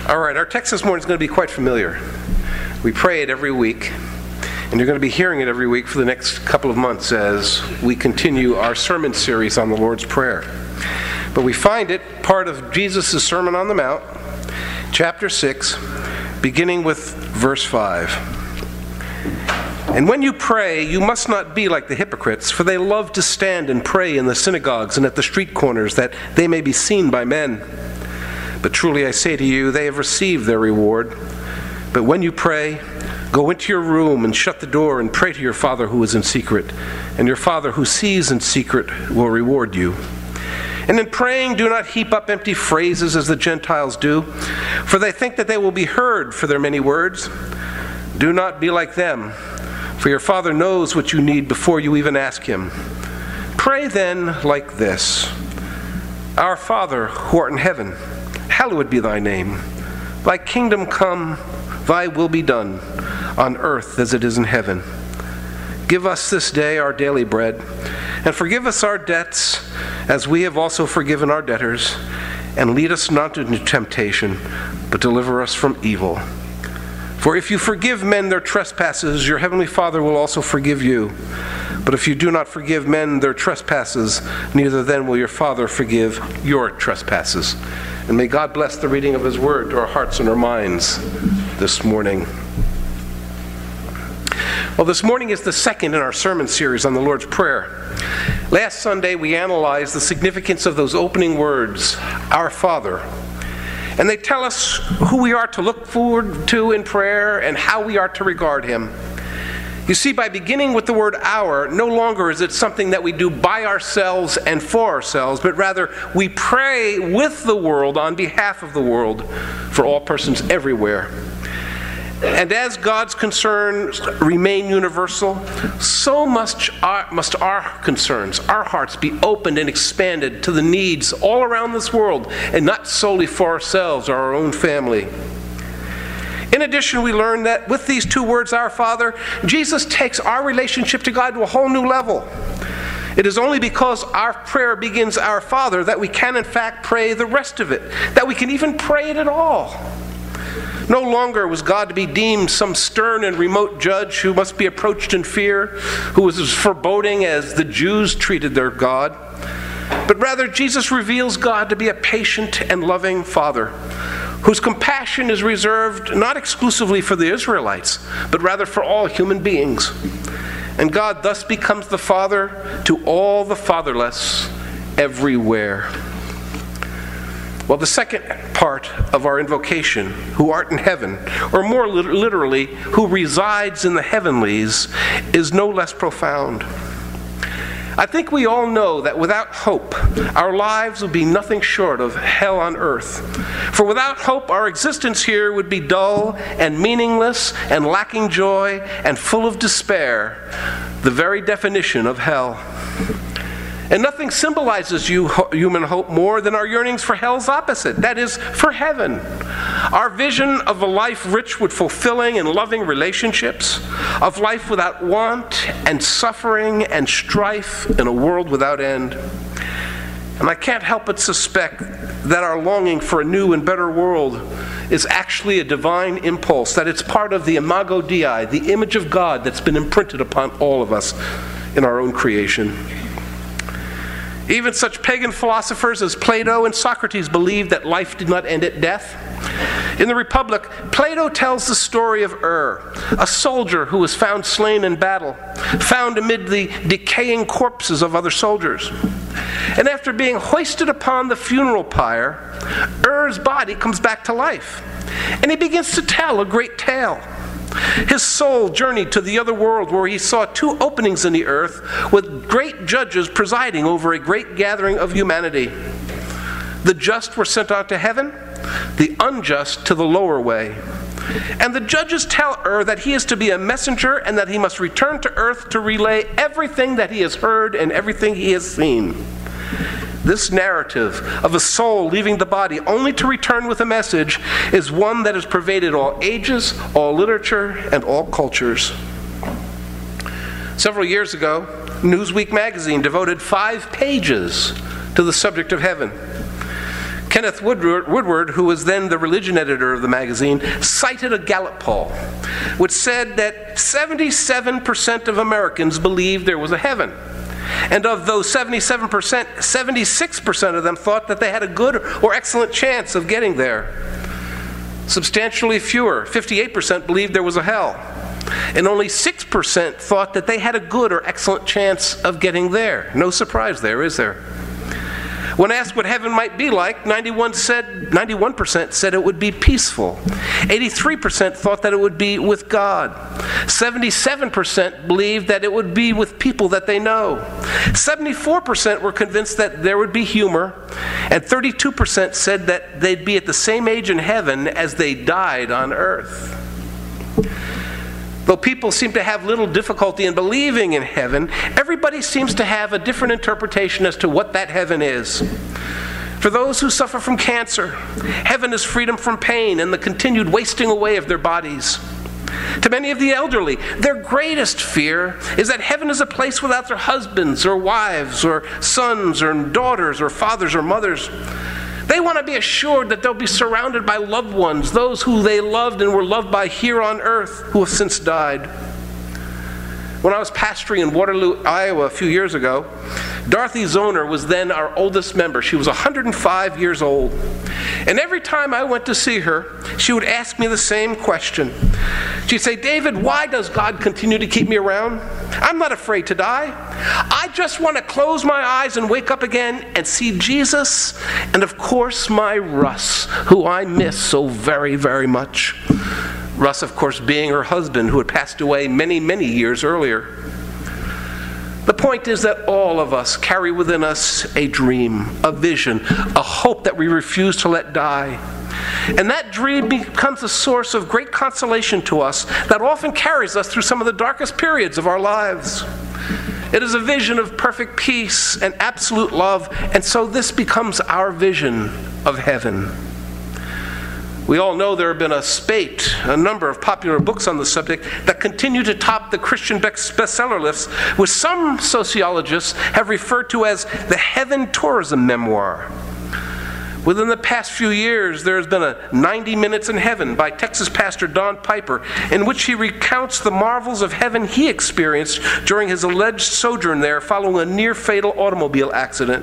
All right, our text this morning is going to be quite familiar. We pray it every week, and you're going to be hearing it every week for the next couple of months as we continue our sermon series on the Lord's Prayer. But we find it part of Jesus' Sermon on the Mount, chapter 6, beginning with verse 5. And when you pray, you must not be like the hypocrites, for they love to stand and pray in the synagogues and at the street corners, that they may be seen by men. But truly I say to you, they have received their reward. But when you pray, go into your room and shut the door and pray to your Father who is in secret, and your Father who sees in secret will reward you. And in praying, do not heap up empty phrases as the Gentiles do, for they think that they will be heard for their many words. Do not be like them, for your Father knows what you need before you even ask Him. Pray then like this: Our Father, who art in heaven, hallowed be thy name. Thy kingdom come, thy will be done, on earth as it is in heaven. Give us this day our daily bread, and forgive us our debts, as we have also forgiven our debtors. And lead us not into temptation, but deliver us from evil. For if you forgive men their trespasses, your heavenly Father will also forgive you. But if you do not forgive men their trespasses, neither then will your Father forgive your trespasses. And may God bless the reading of His Word to our hearts and our minds this morning. Well, this morning is the second in our sermon series on the Lord's Prayer. Last Sunday, we analyzed the significance of those opening words, Our Father. And they tell us who we are to look forward to in prayer and how we are to regard Him. You see, by beginning with the word our, no longer is it something that we do by ourselves and for ourselves, but rather we pray with the world on behalf of the world for all persons everywhere. And as God's concerns remain universal, so must our concerns, our hearts, be opened and expanded to the needs all around this world, and not solely for ourselves or our own family. In addition, we learn that with these two words, Our Father, Jesus takes our relationship to God to a whole new level. It is only because our prayer begins Our Father that we can in fact pray the rest of it, that we can even pray it at all. No longer was God to be deemed some stern and remote judge who must be approached in fear, who was as foreboding as the Jews treated their God. But rather, Jesus reveals God to be a patient and loving Father, whose compassion is reserved not exclusively for the Israelites, but rather for all human beings. And God thus becomes the Father to all the fatherless everywhere. Well, the second part of our invocation, who art in heaven, or more literally, who resides in the heavenlies, is no less profound. I think we all know that without hope, our lives would be nothing short of hell on earth. For without hope, our existence here would be dull and meaningless and lacking joy and full of despair, the very definition of hell. And nothing symbolizes human hope more than our yearnings for hell's opposite, that is, for heaven. Our vision of a life rich with fulfilling and loving relationships, of life without want and suffering and strife in a world without end. And I can't help but suspect that our longing for a new and better world is actually a divine impulse, that it's part of the imago Dei, the image of God that's been imprinted upon all of us in our own creation. Even such pagan philosophers as Plato and Socrates believed that life did not end at death. In the Republic, Plato tells the story of a soldier who was found slain in battle, found amid the decaying corpses of other soldiers. And after being hoisted upon the funeral pyre, Ur's body comes back to life, and he begins to tell a great tale. His soul journeyed to the other world, where he saw two openings in the earth with great judges presiding over a great gathering of humanity. The just were sent out to heaven, the unjust to the lower way. And the judges tell that he is to be a messenger and that he must return to earth to relay everything that he has heard and everything he has seen. This narrative of a soul leaving the body only to return with a message is one that has pervaded all ages, all literature, and all cultures. Several years ago, Newsweek magazine devoted 5 pages to the subject of heaven. Kenneth Woodward, who was then the religion editor of the magazine, cited a Gallup poll which said that 77% of Americans believed there was a heaven. And of those 77%, 76% of them thought that they had a good or excellent chance of getting there. Substantially fewer, 58%, believed there was a hell. And only 6% thought that they had a good or excellent chance of getting there. No surprise there, is there? When asked what heaven might be like, 91% said it would be peaceful. 83% thought that it would be with God. 77% believed that it would be with people that they know. 74% were convinced that there would be humor. And 32% said that they'd be at the same age in heaven as they died on earth. Though people seem to have little difficulty in believing in heaven, everybody seems to have a different interpretation as to what that heaven is. For those who suffer from cancer, heaven is freedom from pain and the continued wasting away of their bodies. To many of the elderly, their greatest fear is that heaven is a place without their husbands or wives or sons or daughters or fathers or mothers. They want to be assured that they'll be surrounded by loved ones, those who they loved and were loved by here on earth, who have since died. When I was pastoring in Waterloo, Iowa a few years ago, Dorothy Zoner was then our oldest member. She was 105 years old. And every time I went to see her, she would ask me the same question. She'd say, "David, why does God continue to keep me around? I'm not afraid to die. I just want to close my eyes and wake up again and see Jesus and, of course, my Russ, who I miss so very, very much." Russ, of course, being her husband, who had passed away many, many years earlier. The point is that all of us carry within us a dream, a vision, a hope that we refuse to let die. And that dream becomes a source of great consolation to us that often carries us through some of the darkest periods of our lives. It is a vision of perfect peace and absolute love, and so this becomes our vision of heaven. We all know there have been a number of popular books on the subject that continue to top the Christian bestseller lists, which some sociologists have referred to as the heaven tourism memoir. Within the past few years, there has been a 90 Minutes in Heaven by Texas pastor Don Piper, in which he recounts the marvels of heaven he experienced during his alleged sojourn there following a near-fatal automobile accident.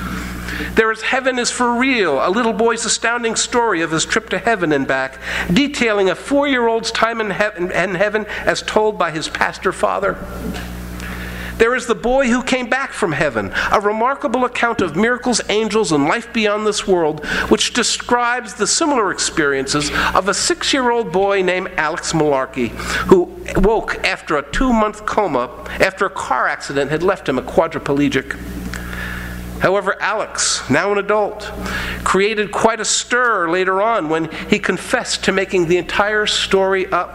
There is Heaven is for Real, a little boy's astounding story of his trip to heaven and back, detailing a 4-year-old's time in heaven as told by his pastor father. There is The Boy Who Came Back from Heaven, a remarkable account of miracles, angels, and life beyond this world, which describes the similar experiences of a 6-year-old boy named Alex Malarkey, who woke after a 2-month coma after a car accident had left him a quadriplegic. However, Alex, now an adult, created quite a stir later on when he confessed to making the entire story up.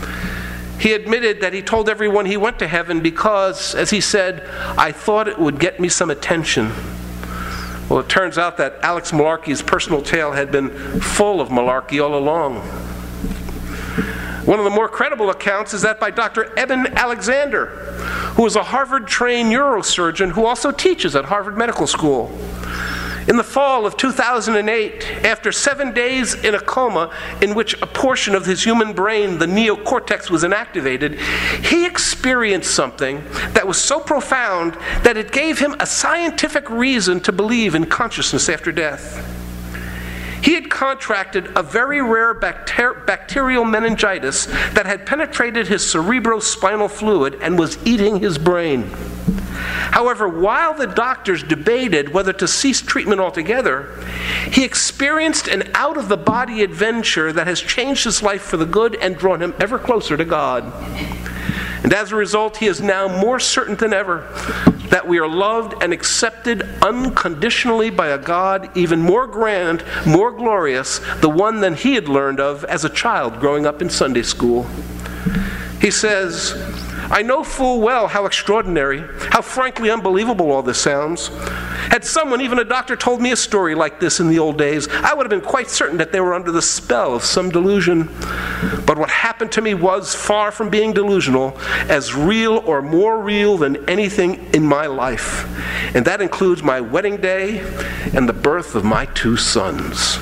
He admitted that he told everyone he went to heaven because, as he said, "I thought it would get me some attention." Well, it turns out that Alex Malarkey's personal tale had been full of malarkey all along. One of the more credible accounts is that by Dr. Eben Alexander, who is a Harvard-trained neurosurgeon who also teaches at Harvard Medical School. In the fall of 2008, after 7 days in a coma in which a portion of his human brain, the neocortex, was inactivated, he experienced something that was so profound that it gave him a scientific reason to believe in consciousness after death. He had contracted a very rare bacterial meningitis that had penetrated his cerebrospinal fluid and was eating his brain. However, while the doctors debated whether to cease treatment altogether, he experienced an out-of-the-body adventure that has changed his life for the good and drawn him ever closer to God. And as a result, he is now more certain than ever that we are loved and accepted unconditionally by a God even more grand, more glorious, the one than he had learned of as a child growing up in Sunday school. He says, I know full well how extraordinary, how frankly unbelievable all this sounds. Had someone, even a doctor, told me a story like this in the old days, I would have been quite certain that they were under the spell of some delusion. But what happened to me was, far from being delusional, as real or more real than anything in my life. And that includes my wedding day and the birth of my 2 sons.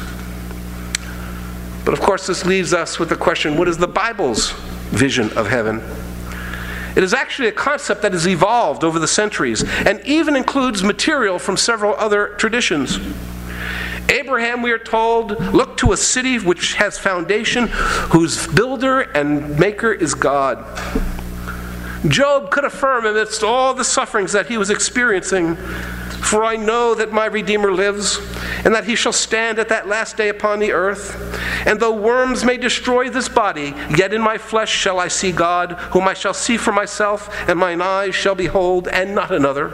But of course, this leaves us with the question, what is the Bible's vision of heaven? It is actually a concept that has evolved over the centuries and even includes material from several other traditions. Abraham, we are told, looked to a city which has foundation, whose builder and maker is God. Job could affirm amidst all the sufferings that he was experiencing, "For I know that my Redeemer lives, and that he shall stand at that last day upon the earth. And though worms may destroy this body, yet in my flesh shall I see God, whom I shall see for myself, and mine eyes shall behold, and not another."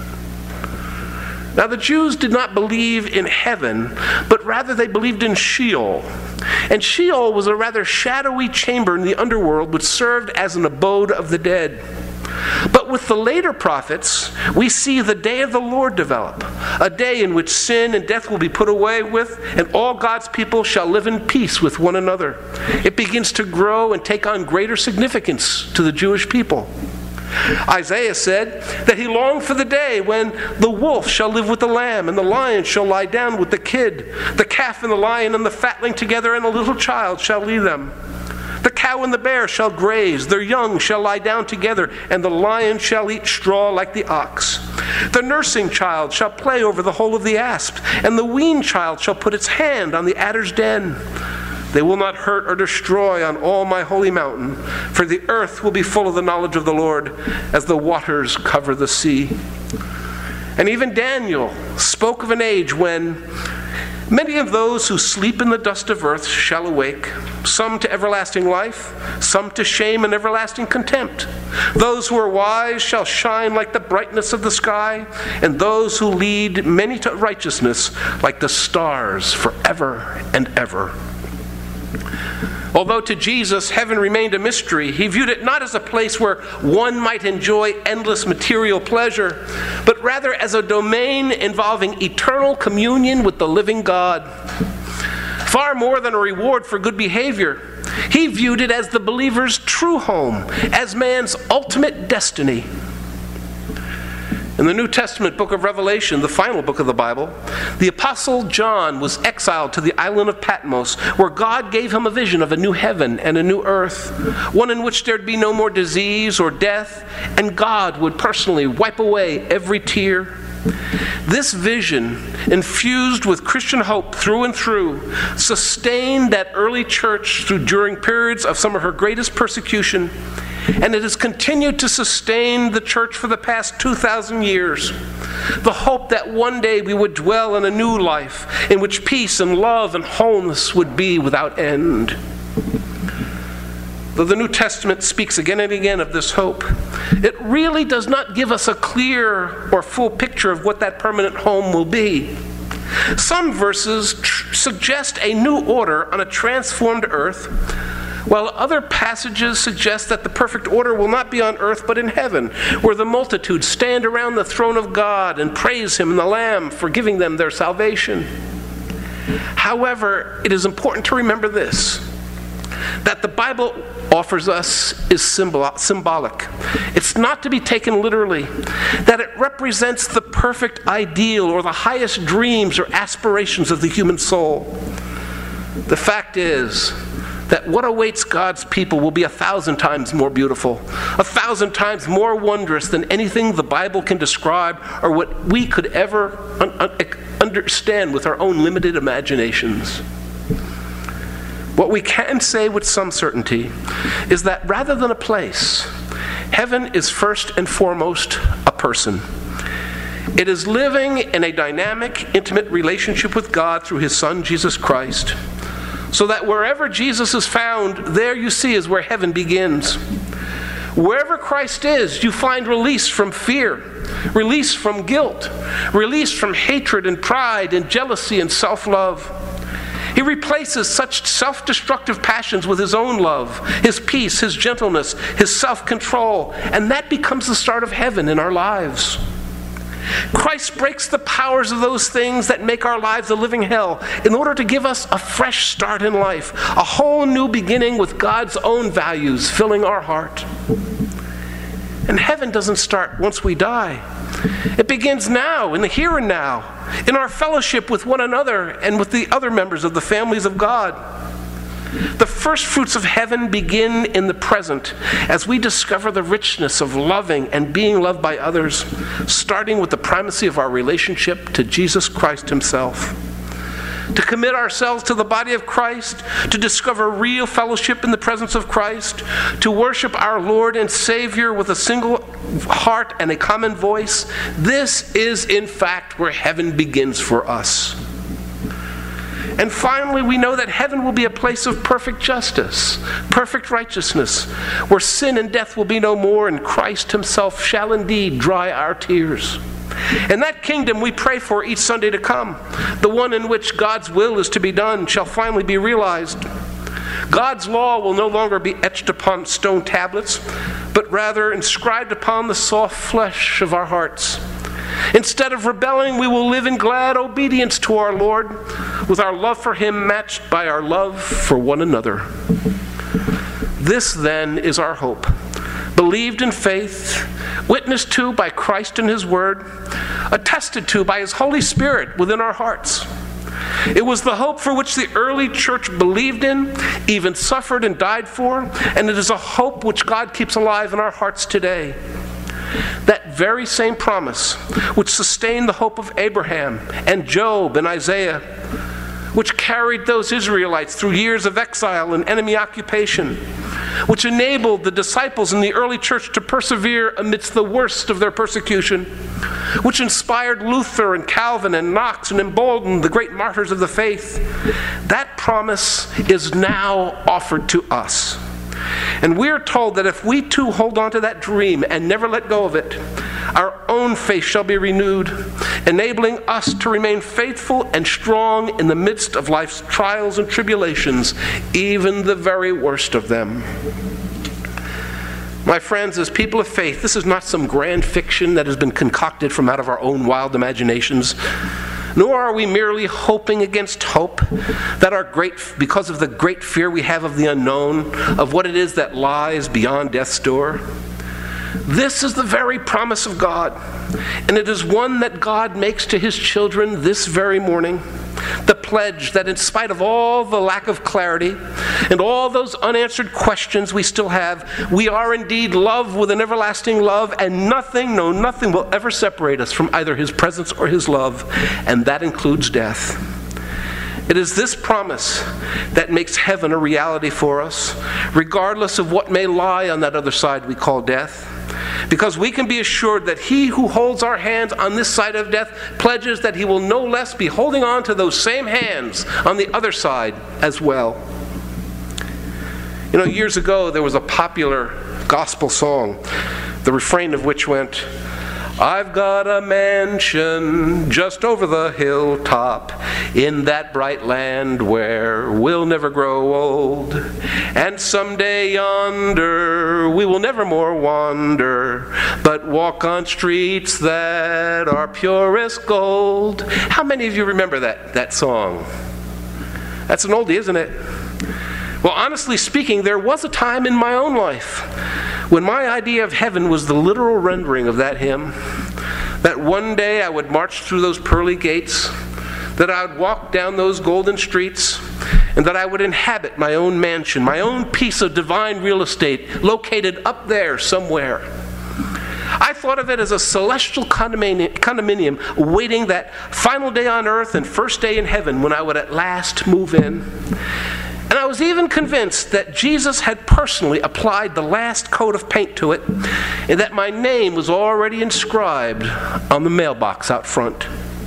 Now, the Jews did not believe in heaven, but rather they believed in Sheol. And Sheol was a rather shadowy chamber in the underworld which served as an abode of the dead. But with the later prophets, we see the day of the Lord develop, a day in which sin and death will be put away with, and all God's people shall live in peace with one another. It begins to grow and take on greater significance to the Jewish people. Isaiah said that he longed for the day when the wolf shall live with the lamb, and the lion shall lie down with the kid, the calf and the lion and the fatling together, and a little child shall lead them. The cow and the bear shall graze, their young shall lie down together, and the lion shall eat straw like the ox. The nursing child shall play over the hole of the asp, and the weaned child shall put its hand on the adder's den. They will not hurt or destroy on all my holy mountain, for the earth will be full of the knowledge of the Lord as the waters cover the sea. And even Daniel spoke of an age when many of those who sleep in the dust of earth shall awake, some to everlasting life, some to shame and everlasting contempt. Those who are wise shall shine like the brightness of the sky, and those who lead many to righteousness like the stars forever and ever. Although to Jesus heaven remained a mystery, he viewed it not as a place where one might enjoy endless material pleasure, but rather as a domain involving eternal communion with the living God. Far more than a reward for good behavior, he viewed it as the believer's true home, as man's ultimate destiny. In the New Testament book of Revelation, the final book of the Bible, the Apostle John was exiled to the island of Patmos, where God gave him a vision of a new heaven and a new earth, one in which there'd be no more disease or death, and God would personally wipe away every tear. This vision, infused with Christian hope through and through, sustained that early church during periods of some of her greatest persecution, and it has continued to sustain the church for the past 2,000 years. The hope that one day we would dwell in a new life in which peace and love and wholeness would be without end. Though the New Testament speaks again and again of this hope, it really does not give us a clear or full picture of what that permanent home will be. Some verses suggest a new order on a transformed earth, while other passages suggest that the perfect order will not be on earth but in heaven, where the multitudes stand around the throne of God and praise him and the Lamb for giving them their salvation. However, it is important to remember this, that the Bible offers us is symbolic. It's not to be taken literally, that it represents the perfect ideal or the highest dreams or aspirations of the human soul. The fact is that what awaits God's people will be 1,000 times more beautiful, 1,000 times more wondrous than anything the Bible can describe or what we could ever understand with our own limited imaginations. What we can say with some certainty is that rather than a place, heaven is first and foremost a person. It is living in a dynamic, intimate relationship with God through his Son, Jesus Christ. So that wherever Jesus is found, there you see is where heaven begins. Wherever Christ is, you find release from fear, release from guilt, release from hatred and pride and jealousy and self-love. He replaces such self-destructive passions with his own love, his peace, his gentleness, his self-control, and that becomes the start of heaven in our lives. Christ breaks the powers of those things that make our lives a living hell in order to give us a fresh start in life, a whole new beginning with God's own values filling our heart. And heaven doesn't start once we die. It begins now, in the here and now, in our fellowship with one another and with the other members of the families of God. The first fruits of heaven begin in the present as we discover the richness of loving and being loved by others, starting with the primacy of our relationship to Jesus Christ himself. To commit ourselves to the body of Christ, to discover real fellowship in the presence of Christ, to worship our Lord and Savior with a single heart and a common voice, this is in fact where heaven begins for us. And finally, we know that heaven will be a place of perfect justice, perfect righteousness, where sin and death will be no more, and Christ himself shall indeed dry our tears. And that kingdom we pray for each Sunday to come, the one in which God's will is to be done, shall finally be realized. God's law will no longer be etched upon stone tablets, but rather inscribed upon the soft flesh of our hearts. Instead of rebelling, we will live in glad obedience to our Lord, with our love for him matched by our love for one another. This, then, is our hope, believed in faith, witnessed to by Christ and his word, attested to by his Holy Spirit within our hearts. It was the hope for which the early church believed in, even suffered and died for, and it is a hope which God keeps alive in our hearts today. That very same promise which sustained the hope of Abraham and Job and Isaiah, which carried those Israelites through years of exile and enemy occupation, which enabled the disciples in the early church to persevere amidst the worst of their persecution, which inspired Luther and Calvin and Knox and emboldened the great martyrs of the faith, that promise is now offered to us. And we are told that if we too hold on to that dream and never let go of it, our own faith shall be renewed, enabling us to remain faithful and strong in the midst of life's trials and tribulations, even the very worst of them. My friends, as people of faith, this is not some grand fiction that has been concocted from out of our own wild imaginations. Nor are we merely hoping against hope that because of the great fear we have of the unknown, of what it is that lies beyond death's door. This is the very promise of God, and it is one that God makes to his children this very morning. The pledge that in spite of all the lack of clarity and all those unanswered questions we still have, we are indeed loved with an everlasting love, and nothing will ever separate us from either his presence or his love, and that includes death. It is this promise that makes heaven a reality for us, regardless of what may lie on that other side we call death. Because we can be assured that he who holds our hands on this side of death pledges that he will no less be holding on to those same hands on the other side as well. You know, years ago there was a popular gospel song, the refrain of which went, "I've got a mansion just over the hilltop in that bright land where we'll never grow old. And someday yonder we will never more wander, but walk on streets that are pure as gold." How many of you remember that song? That's an oldie, isn't it? Well, honestly speaking, there was a time in my own life when my idea of heaven was the literal rendering of that hymn. That one day I would march through those pearly gates, that I would walk down those golden streets, and that I would inhabit my own mansion, my own piece of divine real estate located up there somewhere. I thought of it as a celestial condominium awaiting that final day on earth and first day in heaven when I would at last move in. And I was even convinced that Jesus had personally applied the last coat of paint to it, and that my name was already inscribed on the mailbox out front.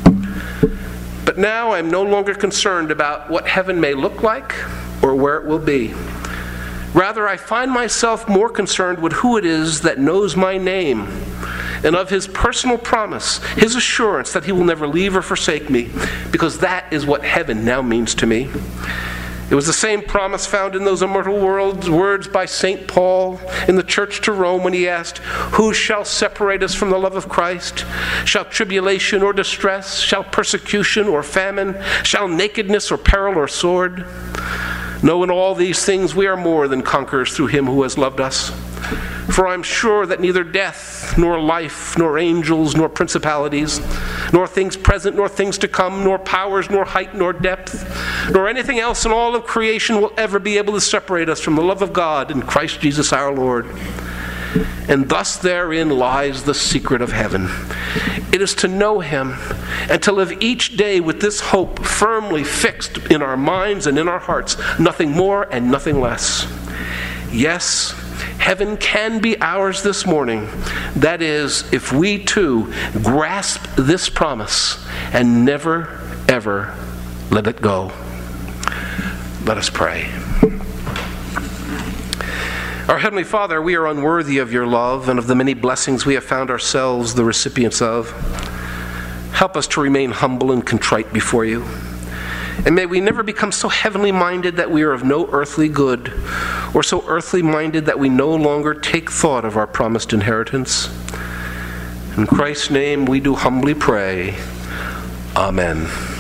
But now I'm no longer concerned about what heaven may look like or where it will be. Rather, I find myself more concerned with who it is that knows my name and of his personal promise, his assurance that he will never leave or forsake me, because that is what heaven now means to me. It was the same promise found in those immortal words by St. Paul in the church to Rome when he asked, "Who shall separate us from the love of Christ? Shall tribulation or distress? Shall persecution or famine? Shall nakedness or peril or sword? No, in all these things we are more than conquerors through him who has loved us. For I am sure that neither death, nor life, nor angels, nor principalities, nor things present, nor things to come, nor powers, nor height, nor depth, nor anything else in all of creation will ever be able to separate us from the love of God in Christ Jesus our Lord." And thus therein lies the secret of heaven. It is to know him and to live each day with this hope firmly fixed in our minds and in our hearts, nothing more and nothing less. Yes, heaven can be ours this morning. That is, if we too grasp this promise and never, ever let it go. Let us pray. Our Heavenly Father, we are unworthy of your love and of the many blessings we have found ourselves the recipients of. Help us to remain humble and contrite before you. And may we never become so heavenly minded that we are of no earthly good, or so earthly minded that we no longer take thought of our promised inheritance. In Christ's name we do humbly pray. Amen.